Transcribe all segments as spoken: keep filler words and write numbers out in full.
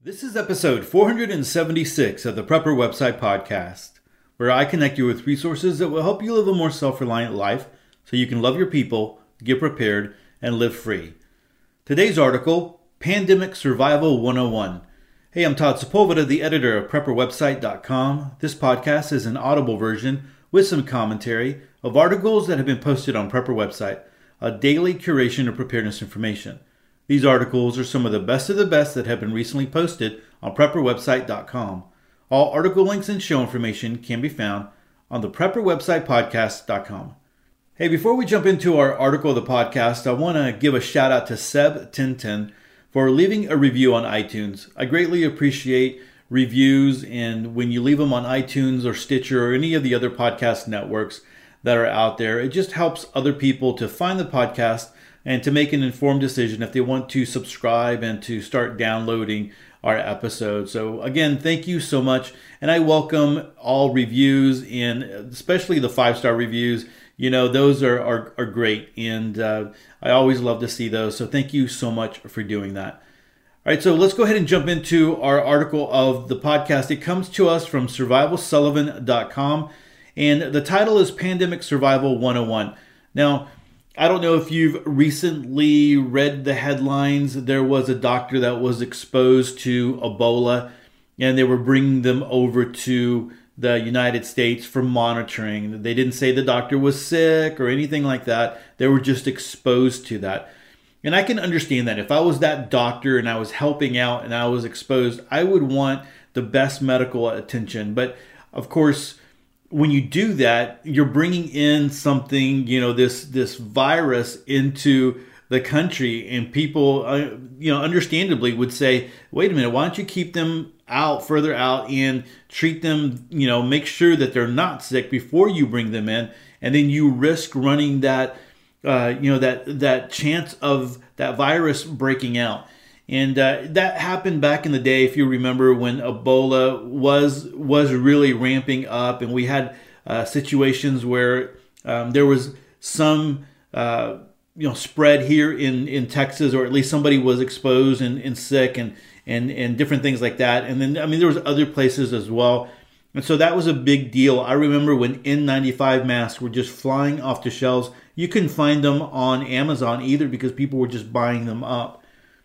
This is episode four hundred seventy-six of the Prepper Website Podcast, where I connect you with resources that will help you live a more self-reliant life so you can love your people, get prepared, and live free. Today's article, Pandemic Survival one oh one. Hey, I'm Todd Sepulveda, the editor of Prepper Website dot com. This podcast is an audible version with some commentary of articles that have been posted on Prepper Website, a daily curation of preparedness information. These articles are some of the best of the best that have been recently posted on Prepper Website dot com. All article links and show information can be found on the Prepper Website Podcast dot com. Hey, before we jump into our article of the podcast, I want to give a shout out to Seb ten ten for leaving a review on iTunes. I greatly appreciate reviews, and when you leave them on iTunes or Stitcher or any of the other podcast networks that are out there, it just helps other people to find the podcast and to make an informed decision if they want to subscribe and to start downloading our episodes. So again, thank you so much. And I welcome all reviews, and especially the five-star reviews. You know, those are, are, are great. And uh, I always love to see those. So thank you so much for doing that. All right, so let's go ahead and jump into our article of the podcast. It comes to us from survival sullivan dot com. And the title is Pandemic Survival one oh one. Now, I don't know if you've recently read the headlines. There was a doctor that was exposed to Ebola, and they were bringing them over to the United States for monitoring. They didn't say the doctor was sick or anything like that. They were just exposed to that. And I can understand that. If I was that doctor and I was helping out and I was exposed, I would want the best medical attention. But of course, when you do that, you're bringing in something, you know, this this virus into the country, and people, uh, you know, understandably would say, wait a minute, why don't you keep them out, further out, and treat them, you know, make sure that they're not sick before you bring them in, and then you risk running that, uh, you know, that that chance of that virus breaking out. And uh, that happened back in the day, if you remember, when Ebola was was really ramping up, and we had uh, situations where um, there was some uh, you know spread here in, in Texas, or at least somebody was exposed and, and sick, and, and and different things like that. And then I mean there was other places as well, and so that was a big deal. I remember when N ninety-five masks were just flying off the shelves. You couldn't find them on Amazon either because people were just buying them up.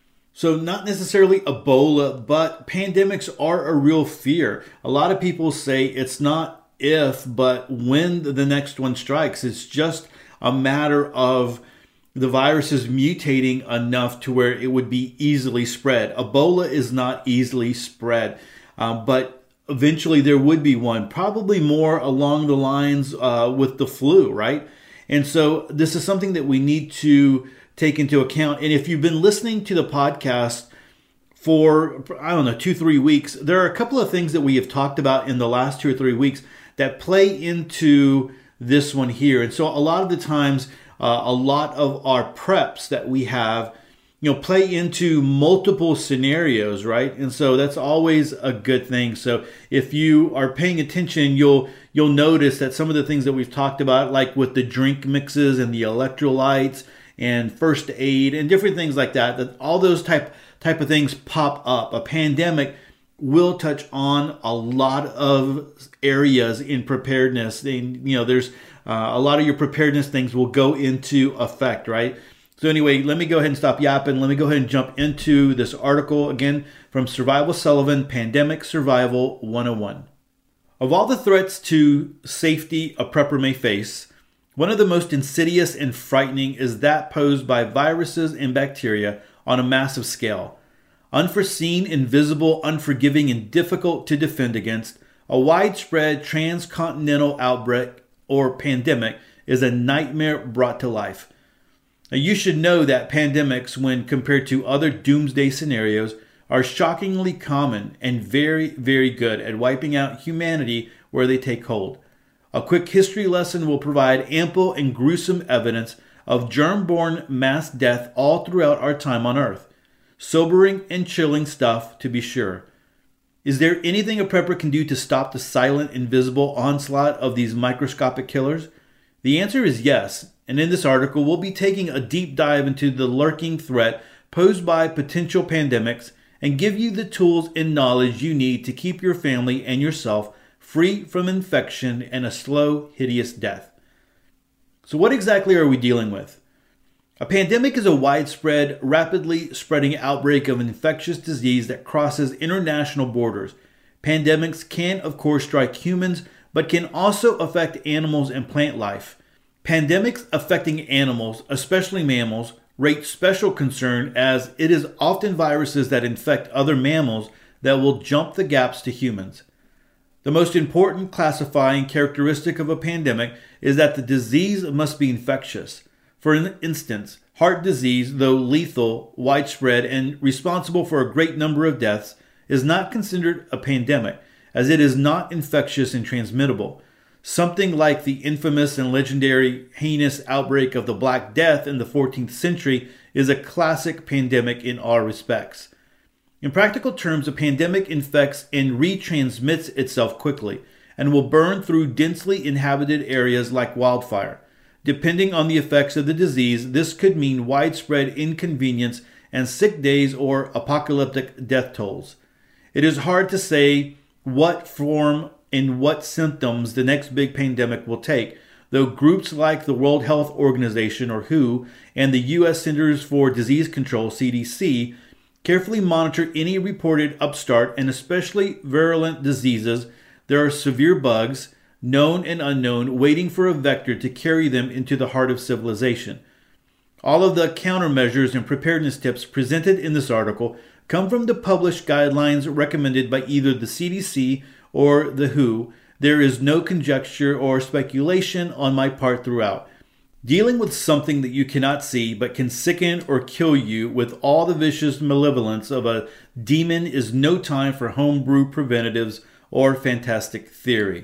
So not necessarily Ebola, but pandemics are a real fear. A lot of people say it's not if, but when the next one strikes. It's just a matter of the virus is mutating enough to where it would be easily spread. Ebola is not easily spread, uh, but eventually there would be one, probably more along the lines uh, with the flu, right? And so this is something that we need to take into account. And if you've been listening to the podcast for, I don't know, two, three weeks, there are a couple of things that we have talked about in the last two or three weeks that play into this one here. And so a lot of the times, uh, a lot of our preps that we have, you know, play into multiple scenarios, right? And so that's always a good thing. So if you are paying attention, you'll you'll notice that some of the things that we've talked about, like with the drink mixes and the electrolytes and first aid and different things like that, that all those type type of things pop up. A pandemic will touch on a lot of areas in preparedness. And, you know, there's uh, a lot of your preparedness things will go into effect, right? So anyway, let me go ahead and stop yapping. Let me go ahead and jump into this article again from Survival Sullivan, Pandemic Survival one oh one. Of all the threats to safety a prepper may face, one of the most insidious and frightening is that posed by viruses and bacteria on a massive scale. Unforeseen, invisible, unforgiving, and difficult to defend against, a widespread transcontinental outbreak or pandemic is a nightmare brought to life. Now, you should know that pandemics, when compared to other doomsday scenarios, are shockingly common and very, very good at wiping out humanity where they take hold. A quick history lesson will provide ample and gruesome evidence of germ-borne mass death all throughout our time on Earth. Sobering and chilling stuff, to be sure. Is there anything a prepper can do to stop the silent, invisible onslaught of these microscopic killers? The answer is yes, and in this article we'll be taking a deep dive into the lurking threat posed by potential pandemics and give you the tools and knowledge you need to keep your family and yourself free from infection and a slow, hideous death. So what exactly are we dealing with? A pandemic is a widespread, rapidly spreading outbreak of an infectious disease that crosses international borders. Pandemics can, of course, strike humans, but can also affect animals and plant life. Pandemics affecting animals, especially mammals, rate special concern as it is often viruses that infect other mammals that will jump the gaps to humans. The most important classifying characteristic of a pandemic is that the disease must be infectious. For instance, heart disease, though lethal, widespread, and responsible for a great number of deaths, is not considered a pandemic, as it is not infectious and transmittable. Something like the infamous and legendary heinous outbreak of the Black Death in the fourteenth century is a classic pandemic in all respects. In practical terms, a pandemic infects and retransmits itself quickly and will burn through densely inhabited areas like wildfire. Depending on the effects of the disease, this could mean widespread inconvenience and sick days or apocalyptic death tolls. It is hard to say what form and what symptoms the next big pandemic will take, though groups like the World Health Organization, or W H O, and the U S Centers for Disease Control, C D C, carefully monitor any reported upstart and especially virulent diseases. There are severe bugs, known and unknown, waiting for a vector to carry them into the heart of civilization. All of the countermeasures and preparedness tips presented in this article come from the published guidelines recommended by either the C D C or the W H O. There is no conjecture or speculation on my part throughout. Dealing with something that you cannot see but can sicken or kill you with all the vicious malevolence of a demon is no time for homebrew preventatives or fantastic theory.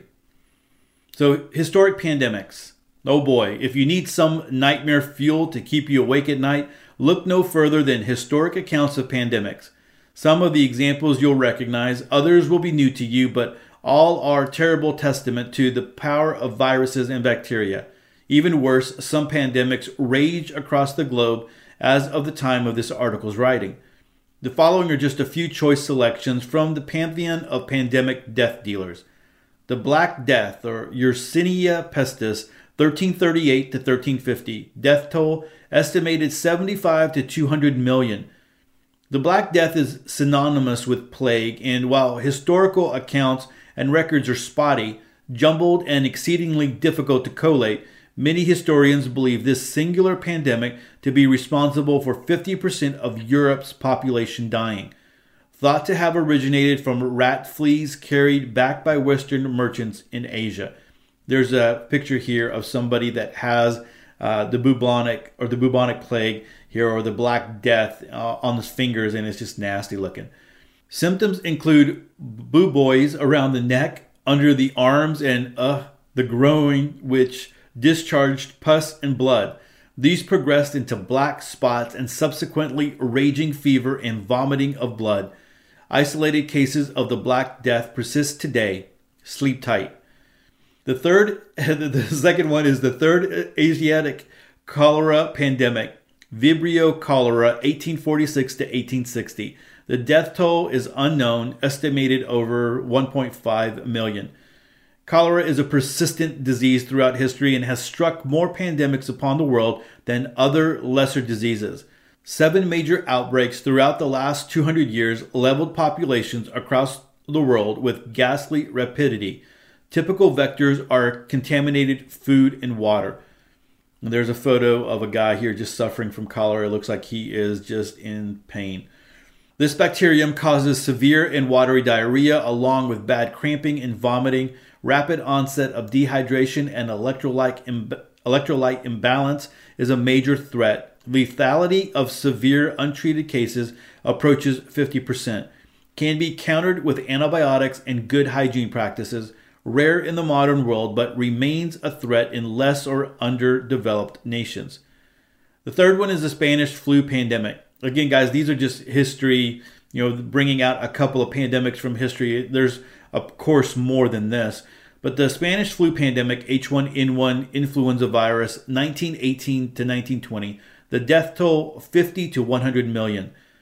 So, historic pandemics. Oh boy, if you need some nightmare fuel to keep you awake at night, look no further than historic accounts of pandemics. Some of the examples you'll recognize, others will be new to you, but all are terrible testament to the power of viruses and bacteria. Even worse, some pandemics rage across the globe as of the time of this article's writing. The following are just a few choice selections from the pantheon of pandemic death dealers. The Black Death, or Yersinia pestis, thirteen thirty-eight to thirteen fifty. Death toll estimated seventy-five to two hundred million. The Black Death is synonymous with plague, and while historical accounts and records are spotty, jumbled, and exceedingly difficult to collate, many historians believe this singular pandemic to be responsible for fifty percent of Europe's population dying. Thought to have originated from rat fleas carried back by Western merchants in Asia. There's a picture here of somebody that has uh, the bubonic or the bubonic plague here, or the Black Death uh, on his fingers, and it's just nasty looking. Symptoms include buboes around the neck, under the arms, and uh, the groin, which discharged pus and blood. These progressed into black spots and subsequently raging fever and vomiting of blood. Isolated cases of the Black Death persist today. Sleep tight. The third, the second one is the third Asiatic cholera pandemic, Vibrio cholera, eighteen forty-six to eighteen sixty. The death toll is unknown, estimated over one point five million. Cholera is a persistent disease throughout history and has struck more pandemics upon the world than other lesser diseases. Seven major outbreaks throughout the last two hundred years leveled populations across the world with ghastly rapidity. Typical vectors are contaminated food and water. And there's a photo of a guy here just suffering from cholera. It looks like he is just in pain. This bacterium causes severe and watery diarrhea along with bad cramping and vomiting, rapid onset of dehydration, and electrolyte, imb- electrolyte imbalance is a major threat. Lethality of severe untreated cases approaches fifty percent. Can be countered with antibiotics and good hygiene practices, rare in the modern world, but remains a threat in less or underdeveloped nations. The third one is the Spanish flu pandemic. Again, guys, these are just history, you know, bringing out a couple of pandemics from history. There's, of course, more than this. But the Spanish flu pandemic, H one N one influenza virus, nineteen eighteen to nineteen twenty, the death toll fifty to one hundred million.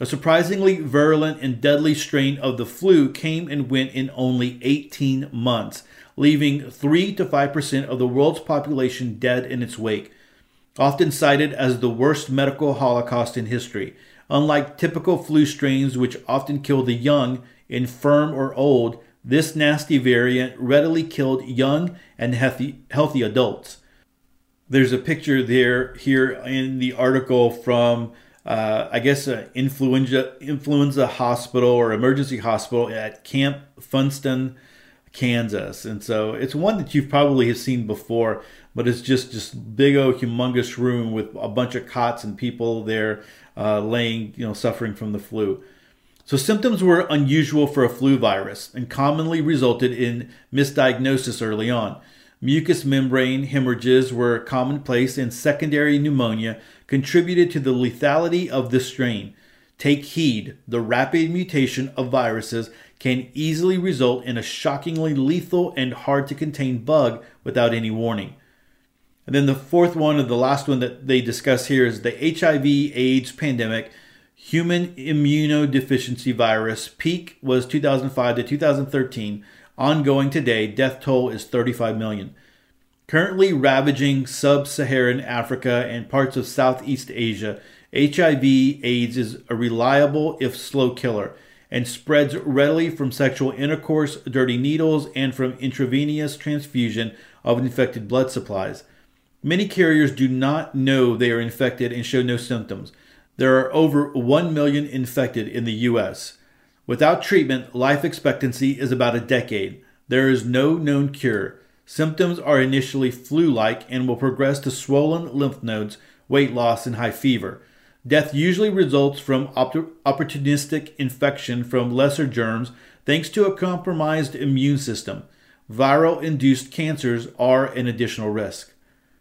A surprisingly virulent and deadly strain of the flu came and went in only eighteen months, leaving three to five percent of the world's population dead in its wake. Often cited as the worst medical holocaust in history, unlike typical flu strains which often kill the young, infirm, or old, this nasty variant readily killed young and healthy, healthy adults. There's a picture there here in the article from, uh, I guess, an influenza, influenza hospital or emergency hospital at Camp Funston, Kansas. And so it's one that you've probably have seen before, but it's just just big old humongous room with a bunch of cots and people there uh, laying, you know, suffering from the flu. So symptoms were unusual for a flu virus and commonly resulted in misdiagnosis early on. Mucous membrane hemorrhages were commonplace, and secondary pneumonia contributed to the lethality of the strain. Take heed, the rapid mutation of viruses can easily result in a shockingly lethal and hard to contain bug without any warning. And then the fourth one, and the last one that they discuss here, is the H I V AIDS pandemic. Human immunodeficiency virus. Peak was two thousand five to two thousand thirteen. Ongoing today, death toll is thirty-five million. Currently ravaging sub-Saharan Africa and parts of Southeast Asia, H I V AIDS is a reliable, if slow, killer and spreads readily from sexual intercourse, dirty needles, and from intravenous transfusion of infected blood supplies. Many carriers do not know they are infected and show no symptoms. There are over one million infected in the U S. Without treatment, life expectancy is about a decade. There is no known cure. Symptoms are initially flu-like and will progress to swollen lymph nodes, weight loss, and high fever. Death usually results from opportunistic infection from lesser germs thanks to a compromised immune system. Viral-induced cancers are an additional risk.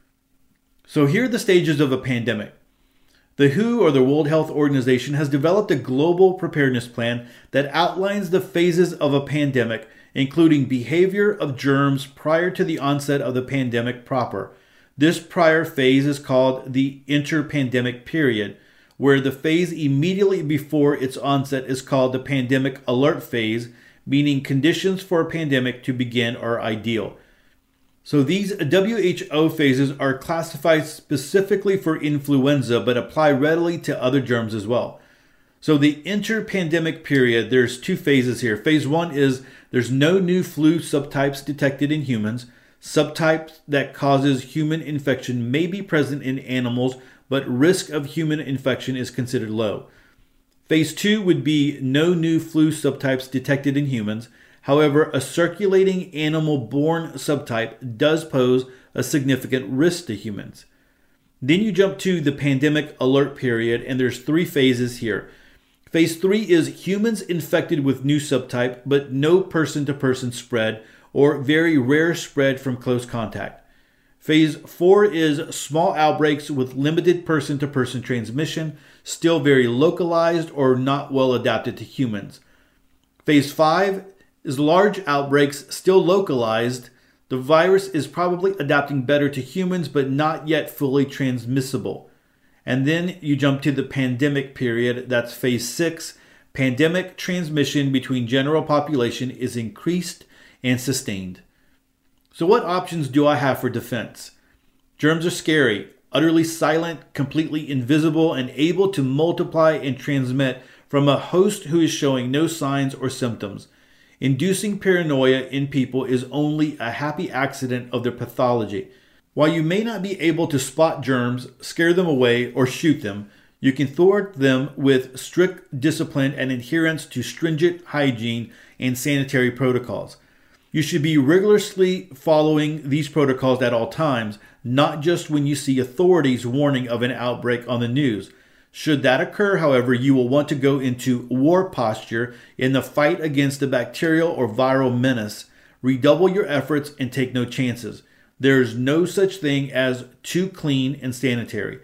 So here are the stages of a pandemic. The W H O, or the World Health Organization, has developed a global preparedness plan that outlines the phases of a pandemic, including behavior of germs prior to the onset of the pandemic proper. This prior phase is called the interpandemic period, where the phase immediately before its onset is called the pandemic alert phase, meaning conditions for a pandemic to begin are ideal. So these W H O phases are classified specifically for influenza, but apply readily to other germs as well. So the interpandemic period, there's two phases here. Phase one is there's no new flu subtypes detected in humans. Subtypes that causes human infection may be present in animals, but risk of human infection is considered low. Phase two would be no new flu subtypes detected in humans. However, a circulating animal-borne subtype does pose a significant risk to humans. Then you jump to the pandemic alert period, and there's three phases here. Phase three is humans infected with new subtype, but no person-to-person spread or very rare spread from close contact. Phase four is small outbreaks with limited person-to-person transmission, still very localized or not well adapted to humans. Phase five is large outbreaks, still localized. The virus is probably adapting better to humans, but not yet fully transmissible. And then you jump to the pandemic period. That's phase six. Pandemic transmission between general population is increased and sustained. So what options do I have for defense? Germs are scary, utterly silent, completely invisible, and able to multiply and transmit from a host who is showing no signs or symptoms. Inducing paranoia in people is only a happy accident of their pathology. While you may not be able to spot germs, scare them away, or shoot them, you can thwart them with strict discipline and adherence to stringent hygiene and sanitary protocols. You should be rigorously following these protocols at all times, not just when you see authorities warning of an outbreak on the news. Should that occur, however, you will want to go into war posture in the fight against the bacterial or viral menace. Redouble your efforts and take no chances. There is no such thing as too clean and sanitary.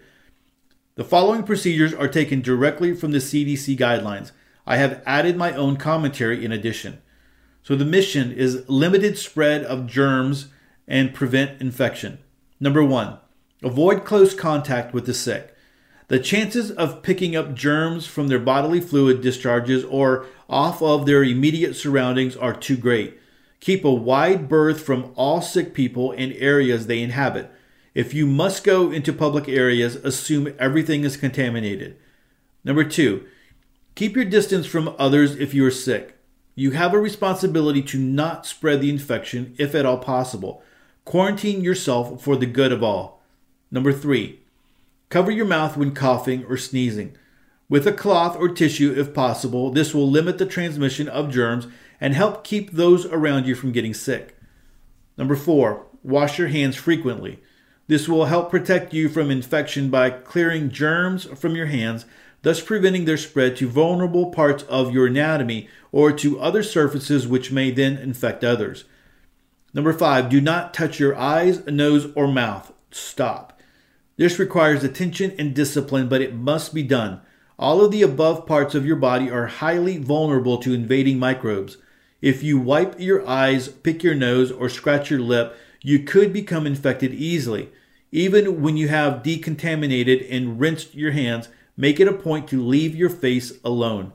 The following procedures are taken directly from the C D C guidelines. I have added my own commentary in addition. So the mission is limited spread of germs and prevent infection. Number one, avoid close contact with the sick. The chances of picking up germs from their bodily fluid discharges or off of their immediate surroundings are too great. Keep a wide berth from all sick people in areas they inhabit. If you must go into public areas, assume everything is contaminated. Number two, keep your distance from others if you are sick. You have a responsibility to not spread the infection if at all possible. Quarantine yourself for the good of all. Number three, cover your mouth when coughing or sneezing. With a cloth or tissue if possible, this will limit the transmission of germs and help keep those around you from getting sick. Number four, wash your hands frequently. This will help protect you from infection by clearing germs from your hands, thus preventing their spread to vulnerable parts of your anatomy or to other surfaces which may then infect others. Number five, do not touch your eyes, nose, or mouth. Stop. This requires attention and discipline, but it must be done. All of the above parts of your body are highly vulnerable to invading microbes. If you wipe your eyes, pick your nose, or scratch your lip, you could become infected easily. Even when you have decontaminated and rinsed your hands, make it a point to leave your face alone.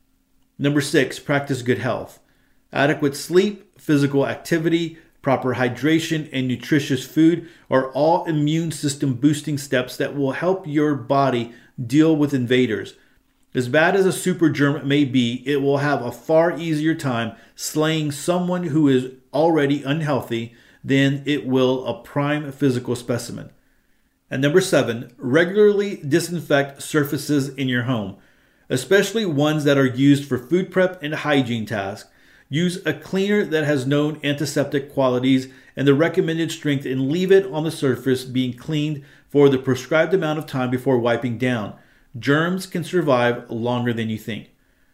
Number six, practice good health. Adequate sleep, physical activity, proper hydration, and nutritious food are all immune system boosting steps that will help your body deal with invaders. As bad as a super germ may be, it will have a far easier time slaying someone who is already unhealthy than it will a prime physical specimen. And number seven, regularly disinfect surfaces in your home, especially ones that are used for food prep and hygiene tasks. Use a cleaner that has known antiseptic qualities and the recommended strength and leave it on the surface being cleaned for the prescribed amount of time before wiping down. Germs can survive longer than you think.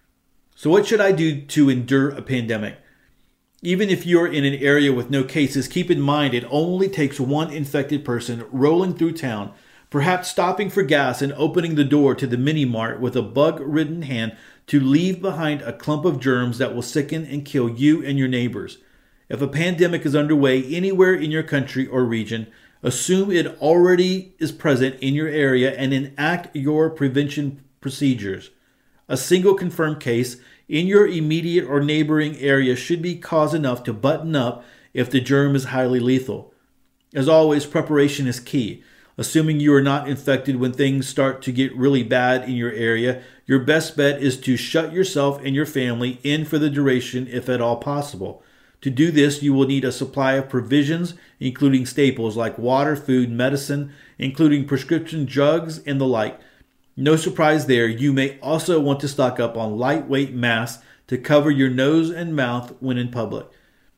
So what should I do to endure a pandemic? Even if you're in an area with no cases, keep in mind it only takes one infected person rolling through town, perhaps stopping for gas and opening the door to the mini mart with a bug-ridden hand to leave behind a clump of germs that will sicken and kill you and your neighbors. If a pandemic is underway anywhere in your country or region, assume it already is present in your area and enact your prevention procedures. A single confirmed case in your immediate or neighboring area should be cause enough to button up if the germ is highly lethal. As always, preparation is key. Assuming you are not infected when things start to get really bad in your area, your best bet is to shut yourself and your family in for the duration if at all possible. To do this, you will need a supply of provisions, including staples like water, food, medicine, including prescription drugs and the like. No surprise there, you may also want to stock up on lightweight masks to cover your nose and mouth when in public.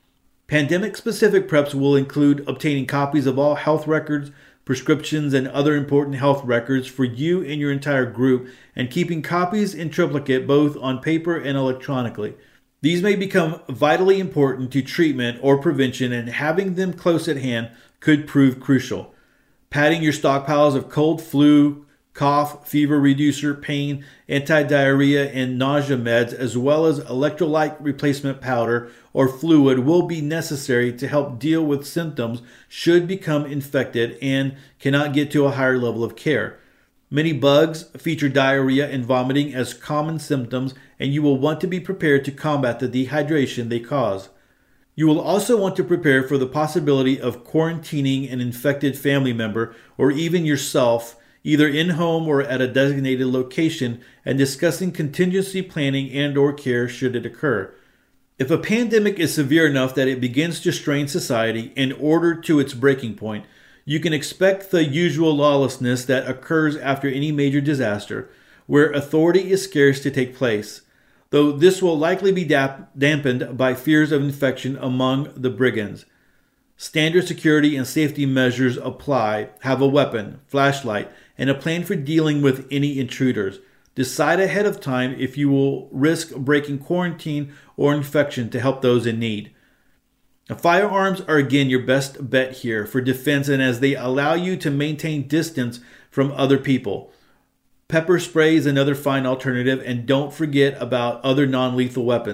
Pandemic-specific preps will include obtaining copies of all health records, prescriptions, and other important health records for you and your entire group, and keeping copies in triplicate both on paper and electronically. These may become vitally important to treatment or prevention, and having them close at hand could prove crucial. Padding your stockpiles of cold, flu, cough, fever reducer, pain, anti-diarrhea, and nausea meds, as well as electrolyte replacement powder or fluid, will be necessary to help deal with symptoms should become infected and cannot get to a higher level of care. Many bugs feature diarrhea and vomiting as common symptoms, and you will want to be prepared to combat the dehydration they cause. You will also want to prepare for the possibility of quarantining an infected family member or even yourself, either in-home or at a designated location, and discussing contingency planning and or care should it occur. If a pandemic is severe enough that it begins to strain society in order to its breaking point, you can expect the usual lawlessness that occurs after any major disaster, where authority is scarce to take place, though this will likely be dap- dampened by fears of infection among the brigands. Standard security and safety measures apply. Have a weapon, flashlight, and a plan for dealing with any intruders. Decide ahead of time if you will risk breaking quarantine or infection to help those in need. Now, firearms are again your best bet here for defense, and as they allow you to maintain distance from other people. Pepper spray is another fine alternative, and don't forget about other non-lethal weapons.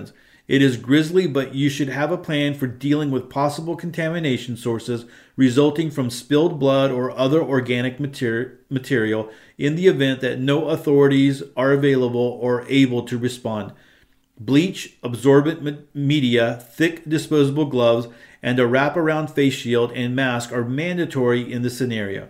It is grisly, but you should have a plan for dealing with possible contamination sources resulting from spilled blood or other organic mater- material in the event that no authorities are available or able to respond. Bleach, absorbent me- media, thick disposable gloves, and a wraparound face shield and mask are mandatory in this scenario.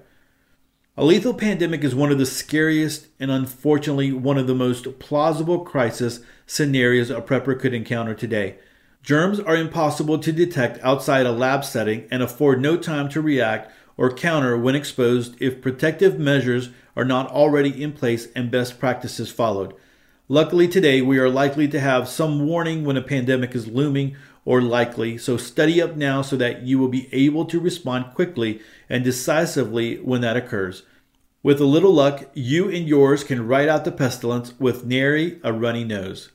A lethal pandemic is one of the scariest and unfortunately one of the most plausible crisis scenarios a prepper could encounter today. Germs are impossible to detect outside a lab setting and afford no time to react or counter when exposed if protective measures are not already in place and best practices followed. Luckily today we are likely to have some warning when a pandemic is looming or likely, so study up now so that you will be able to respond quickly and decisively when that occurs. With a little luck, you and yours can ride out the pestilence with nary a runny nose.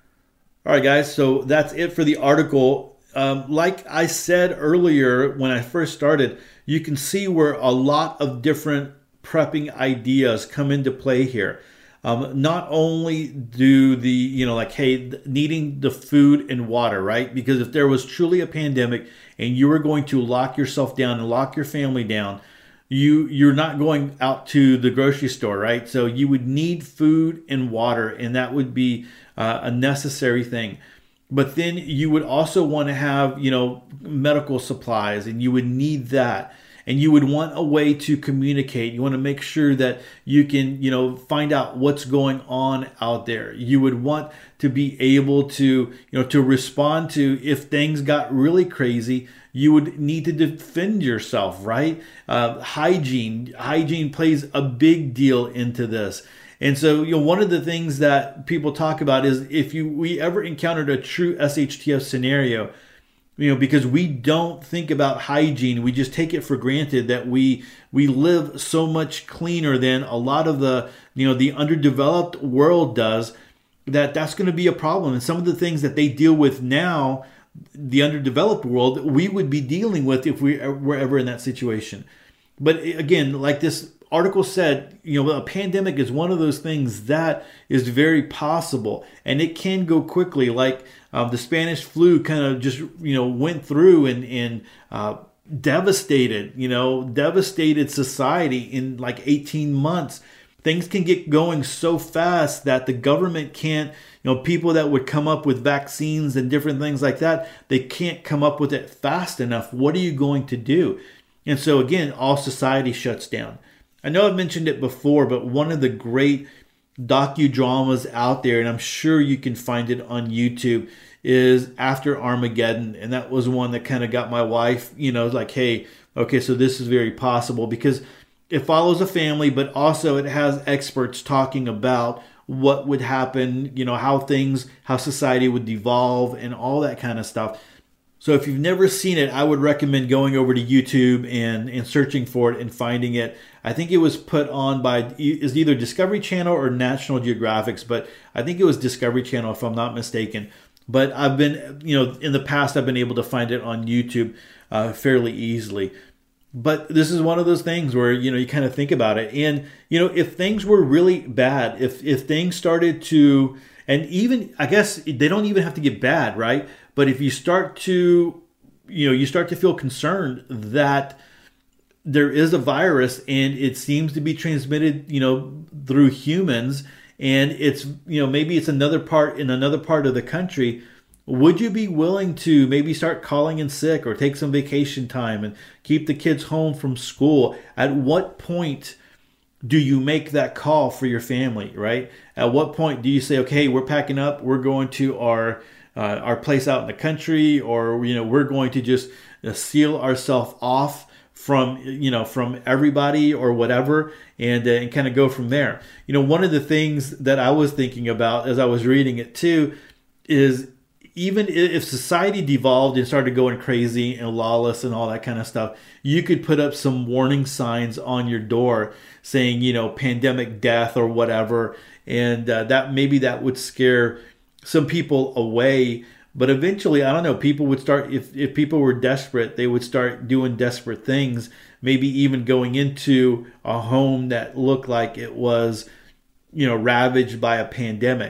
All right, guys, so that's it for the article. Um, like I said earlier when I first started, you can see where a lot of different prepping ideas come into play here. Um, not only do the, you know, like, hey, needing the food and water, right? Because if there was truly a pandemic and you were going to lock yourself down and lock your family down, you, you're not going out to the grocery store, right? So you would need food and water, and that would be uh, a necessary thing. But then you would also want to have, you know, medical supplies, and you would need that. And you would want a way to communicate. You want to make sure that you can, you know, find out what's going on out there. You would want to be able to, you know, to respond to if things got really crazy. You would need to defend yourself, right? Uh, hygiene, hygiene plays a big deal into this. And so, you know, one of the things that people talk about is if you we ever encountered a true S H T F scenario, you know, because we don't think about hygiene. We just take it for granted that we we live so much cleaner than a lot of the, you know, the underdeveloped world does, that that's going to be a problem. And some of the things that they deal with now, the underdeveloped world, we would be dealing with if we were ever in that situation. But again, like this article said, you know, a pandemic is one of those things that is very possible, and it can go quickly. Like um, the Spanish flu kind of just, you know, went through and, and uh, devastated, you know, devastated society in like eighteen months. Things can get going so fast that the government can't, you know, people that would come up with vaccines and different things like that, they can't come up with it fast enough. What are you going to do? And so again, all society shuts down. I know I've mentioned it before, but one of the great docudramas out there, and I'm sure you can find it on YouTube, is After Armageddon. And that was one that kind of got my wife, you know, like, hey, okay, so this is very possible, because it follows a family, but also it has experts talking about what would happen, you know, how things, how society would devolve and all that kind of stuff. So if you've never seen it, I would recommend going over to YouTube and, and searching for it and finding it. I think it was put on by is either Discovery Channel or National Geographic, but I think it was Discovery Channel if I'm not mistaken. But I've been, you know, in the past I've been able to find it on YouTube uh, fairly easily. But this is one of those things where, you know, you kind of think about it. And, you know, if things were really bad, if if things started to, and even, I guess they don't even have to get bad, right? But if you start to, you know, you start to feel concerned that there is a virus and it seems to be transmitted, you know, through humans, and it's, you know, maybe it's another part in another part of the country, would you be willing to maybe start calling in sick or take some vacation time and keep the kids home from school? At what point do you make that call for your family, right? At what point do you say, okay, we're packing up, we're going to our uh, our place out in the country, or, you know, we're going to just uh, seal ourselves off from, you know, from everybody or whatever, and, uh, and kind of go from there. You know, one of the things that I was thinking about as I was reading it too is, even if society devolved and started going crazy and lawless and all that kind of stuff, you could put up some warning signs on your door saying, you know, pandemic death or whatever. And uh, that maybe that would scare some people away. But eventually, I don't know, people would start, if, if people were desperate, they would start doing desperate things, maybe even going into a home that looked like it was, you know, ravaged by a pandemic.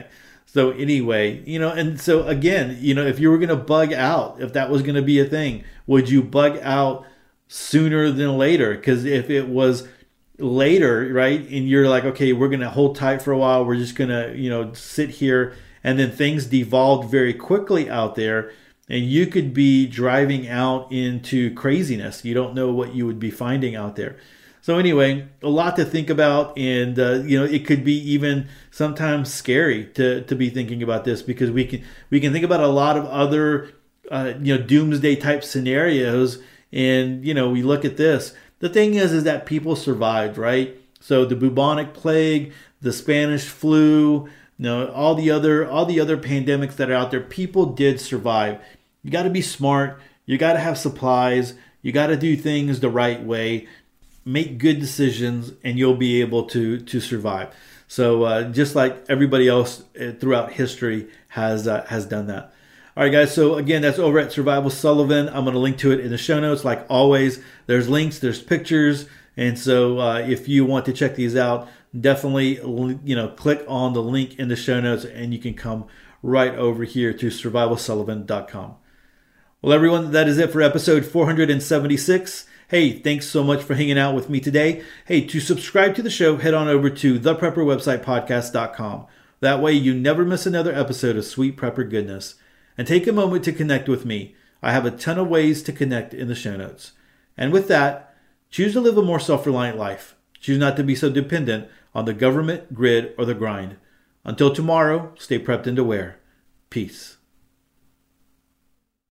So anyway, you know, and so again, you know, if you were going to bug out, if that was going to be a thing, would you bug out sooner than later? Because if it was later, right, and you're like, okay, we're going to hold tight for a while, we're just going to, you know, sit here, and then things devolved very quickly out there, and you could be driving out into craziness. You don't know what you would be finding out there. So anyway, a lot to think about, and uh, you know, it could be even sometimes scary to, to be thinking about this, because we can we can think about a lot of other uh, you know, doomsday type scenarios, and you know, we look at this. The thing is, is that people survived, right? So the bubonic plague, the Spanish flu, you know, all the other all the other pandemics that are out there, people did survive. You got to be smart. You got to have supplies. You got to do things the right way. Make good decisions, and you'll be able to to survive. So uh, just like everybody else throughout history has uh, has done that. All right, guys. So again, that's over at Survival Sullivan. I'm going to link to it in the show notes. Like always, there's links, there's pictures, and so uh, if you want to check these out, definitely you know click on the link in the show notes, and you can come right over here to survival sullivan dot com. Well, everyone, that is it for episode four hundred seventy-six. Hey, thanks so much for hanging out with me today. Hey, to subscribe to the show, head on over to the prepper website podcast dot com. That way you never miss another episode of Sweet Prepper Goodness. And take a moment to connect with me. I have a ton of ways to connect in the show notes. And with that, choose to live a more self-reliant life. Choose not to be so dependent on the government, grid, or the grind. Until tomorrow, stay prepped and aware. Peace.